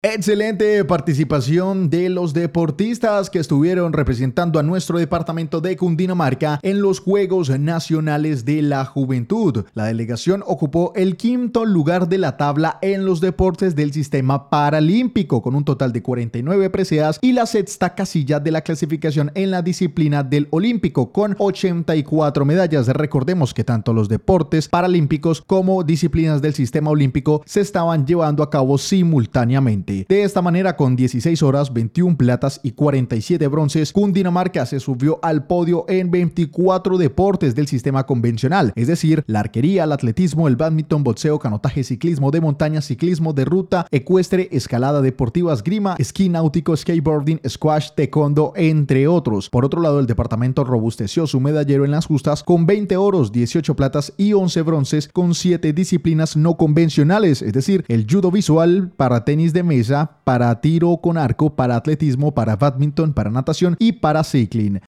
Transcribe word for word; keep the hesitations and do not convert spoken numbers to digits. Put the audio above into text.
Excelente participación de los deportistas que estuvieron representando a nuestro departamento de Cundinamarca en los Juegos Nacionales de la Juventud. La delegación ocupó el quinto lugar de la tabla en los deportes del sistema paralímpico, con un total de cuarenta y nueve preseas, y la sexta casilla de la clasificación en la disciplina del olímpico, con ochenta y cuatro medallas. Recordemos que tanto los deportes paralímpicos como disciplinas del sistema olímpico se estaban llevando a cabo simultáneamente. De esta manera, con dieciséis horas, veintiuna platas y cuarenta y siete bronces, Cundinamarca se subió al podio en veinticuatro deportes del sistema convencional, es decir, la arquería, el atletismo, el bádminton, boxeo, canotaje, ciclismo de montaña, ciclismo de ruta, ecuestre, escalada deportiva, esgrima, esquí náutico, skateboarding, squash, taekwondo, entre otros. Por otro lado, el departamento robusteció su medallero en las justas con veinte oros, dieciocho platas y once bronces, con siete disciplinas no convencionales, es decir, el judo visual, para tenis de mesa, para tiro con arco, para atletismo, para bádminton, para natación y para cycling.